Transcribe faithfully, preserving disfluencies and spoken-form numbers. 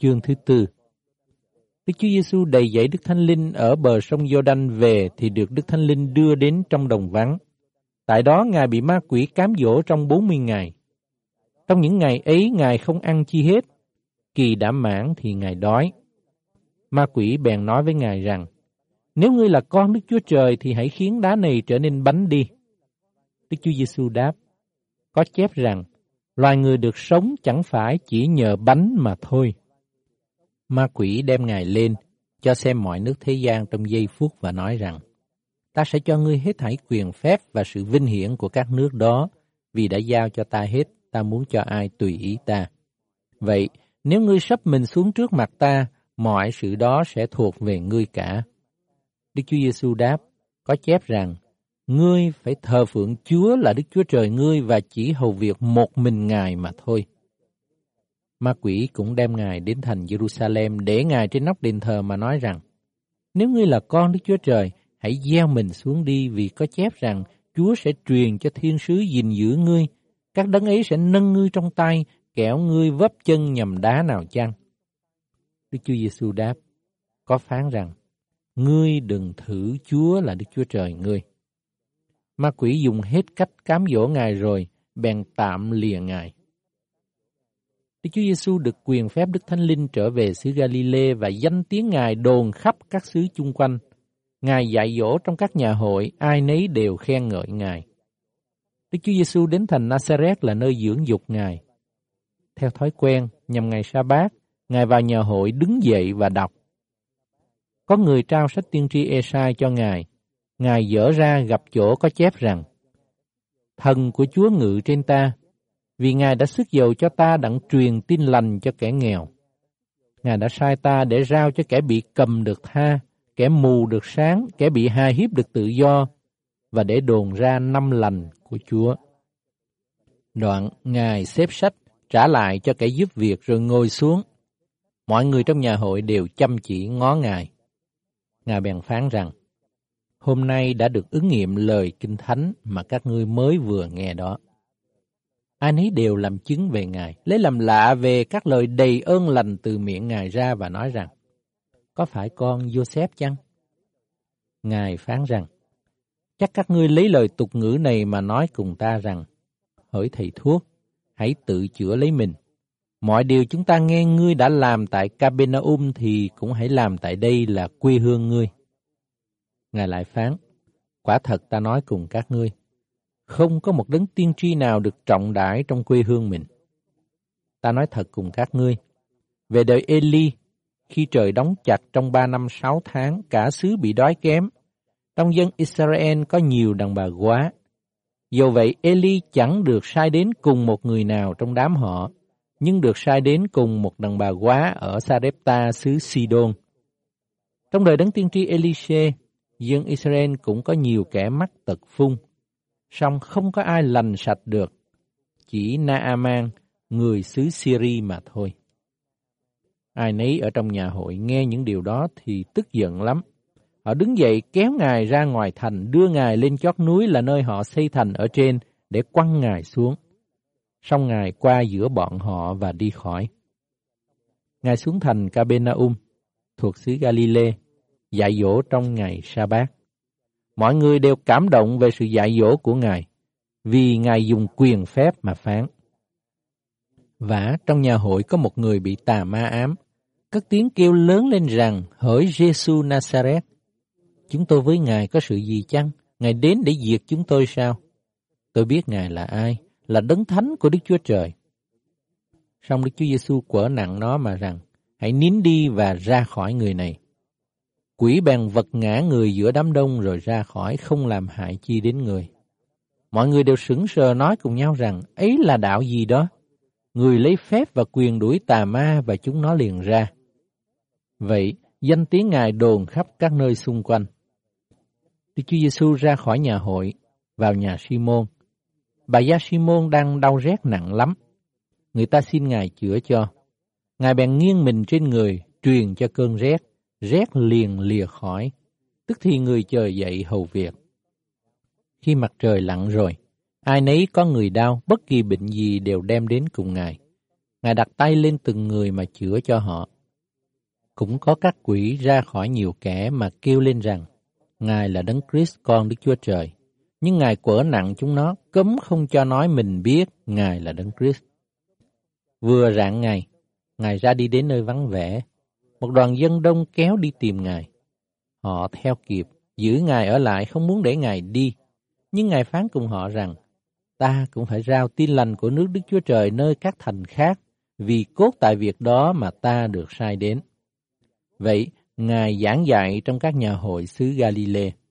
Chương thứ tư. Đức Chúa Giêsu đầy dẫy Đức Thánh Linh ở bờ sông Giô-đanh về thì được Đức Thánh Linh đưa đến trong đồng vắng. Tại đó Ngài bị ma quỷ cám dỗ trong bốn mươi ngày. Trong những ngày ấy Ngài không ăn chi hết. Kỳ đã mãn thì Ngài đói. Ma quỷ bèn nói với Ngài rằng, nếu ngươi là con Đức Chúa Trời thì hãy khiến đá này trở nên bánh đi. Đức Chúa Giêsu đáp, có chép rằng, loài người được sống chẳng phải chỉ nhờ bánh mà thôi. Ma quỷ đem Ngài lên, cho xem mọi nước thế gian trong giây phút và nói rằng, ta sẽ cho ngươi hết thảy quyền phép và sự vinh hiển của các nước đó, vì đã giao cho ta hết, ta muốn cho ai tùy ý ta. Vậy, nếu ngươi sắp mình xuống trước mặt ta, mọi sự đó sẽ thuộc về ngươi cả. Đức Chúa Giêsu đáp, có chép rằng, ngươi phải thờ phượng Chúa là Đức Chúa Trời ngươi và chỉ hầu việc một mình Ngài mà thôi. Ma quỷ cũng đem Ngài đến thành Jerusalem để Ngài trên nóc đền thờ mà nói rằng, nếu ngươi là con Đức Chúa Trời, hãy gieo mình xuống đi, vì có chép rằng Chúa sẽ truyền cho thiên sứ gìn giữ ngươi, các đấng ấy sẽ nâng ngươi trong tay, kẻo ngươi vấp chân nhầm đá nào chăng. Đức Chúa Giêsu đáp, có phán rằng, ngươi đừng thử Chúa là Đức Chúa Trời ngươi. Ma quỷ dùng hết cách cám dỗ Ngài rồi, bèn tạm lìa Ngài. Đức Chúa Giêsu được quyền phép Đức Thánh Linh trở về xứ Galilee và danh tiếng Ngài đồn khắp các xứ chung quanh. Ngài dạy dỗ trong các nhà hội, ai nấy đều khen ngợi Ngài. Đức Chúa Giêsu đến thành Nazareth là nơi dưỡng dục Ngài. Theo thói quen, nhằm ngày Sa-bát, Ngài vào nhà hội đứng dậy và đọc. Có người trao sách tiên tri Ê-sai cho Ngài. Ngài dở ra gặp chỗ có chép rằng, thần của Chúa ngự trên ta, vì Ngài đã sức dầu cho ta đặng truyền tin lành cho kẻ nghèo. Ngài đã sai ta để rao cho kẻ bị cầm được tha, kẻ mù được sáng, kẻ bị hà hiếp được tự do, và để đồn ra năm lành của Chúa. Đoạn Ngài xếp sách, trả lại cho kẻ giúp việc rồi ngồi xuống. Mọi người trong nhà hội đều chăm chỉ ngó Ngài. Ngài bèn phán rằng, hôm nay đã được ứng nghiệm lời Kinh Thánh mà các ngươi mới vừa nghe đó. Ai nấy đều làm chứng về Ngài, lấy làm lạ về các lời đầy ơn lành từ miệng Ngài ra và nói rằng, có phải con Giô-xép chăng? Ngài phán rằng, chắc các ngươi lấy lời tục ngữ này mà nói cùng ta rằng, hỡi thầy thuốc, hãy tự chữa lấy mình. Mọi điều chúng ta nghe ngươi đã làm tại Ca-bê-na-um thì cũng hãy làm tại đây là quê hương ngươi. Ngài lại phán, quả thật ta nói cùng các ngươi, không có một đấng tiên tri nào được trọng đãi trong quê hương mình. Ta nói thật cùng các ngươi, về đời Ê-li, khi trời đóng chặt trong ba năm sáu tháng, cả xứ bị đói kém, trong dân Israel có nhiều đàn bà góa. Dầu vậy, Ê-li chẳng được sai đến cùng một người nào trong đám họ, nhưng được sai đến cùng một đàn bà góa ở Sa-rép-ta xứ Si-đôn. Trong đời đấng tiên tri Ê-li-xê, dân Israel cũng có nhiều kẻ mắc tật phung, song không có ai lành sạch được, chỉ Na-a-man, người xứ Syri mà thôi. Ai nấy ở trong nhà hội nghe những điều đó thì tức giận lắm. Họ đứng dậy kéo Ngài ra ngoài thành, đưa Ngài lên chót núi là nơi họ xây thành ở trên để quăng Ngài xuống. Xong Ngài qua giữa bọn họ và đi khỏi. Ngài xuống thành Ca-bê-na-um, thuộc xứ Galilee, dạy dỗ trong ngày Sa-bát. Mọi người đều cảm động về sự dạy dỗ của Ngài, vì Ngài dùng quyền phép mà phán. Vả trong nhà hội có một người bị tà ma ám, cất tiếng kêu lớn lên rằng, hỡi Giê-xu Na-sa-rét, chúng tôi với Ngài có sự gì chăng? Ngài đến để diệt chúng tôi sao? Tôi biết Ngài là ai, là đấng thánh của Đức Chúa Trời. Song Đức Chúa Giê-xu quở nặng nó mà rằng, hãy nín đi và ra khỏi người này. Quỷ bèn vật ngã người giữa đám đông rồi ra khỏi, không làm hại chi đến người. Mọi người đều sững sờ nói cùng nhau rằng, ấy là đạo gì đó? Người lấy phép và quyền đuổi tà ma và chúng nó liền ra. Vậy, danh tiếng Ngài đồn khắp các nơi xung quanh. Đức Chúa Giê-xu ra khỏi nhà hội, vào nhà Si-môn. Bà gia Si-môn đang đau rét nặng lắm. Người ta xin Ngài chữa cho. Ngài bèn nghiêng mình trên người, truyền cho cơn rét. Rét liền lìa khỏi, tức thì người chờ dậy hầu việc. Khi mặt trời lặn rồi, ai nấy có người đau, bất kỳ bệnh gì đều đem đến cùng Ngài. Ngài đặt tay lên từng người mà chữa cho họ. Cũng có các quỷ ra khỏi nhiều kẻ mà kêu lên rằng, Ngài là Đấng Christ con Đức Chúa Trời. Nhưng Ngài quở nặng chúng nó, cấm không cho nói mình biết Ngài là Đấng Christ. Vừa rạng ngày, Ngài ra đi đến nơi vắng vẻ. Một đoàn dân đông kéo đi tìm Ngài. Họ theo kịp, giữ Ngài ở lại, không muốn để Ngài đi. Nhưng Ngài phán cùng họ rằng, ta cũng phải rao tin lành của nước Đức Chúa Trời nơi các thành khác, vì cốt tại việc đó mà ta được sai đến. Vậy, Ngài giảng dạy trong các nhà hội xứ Galilee.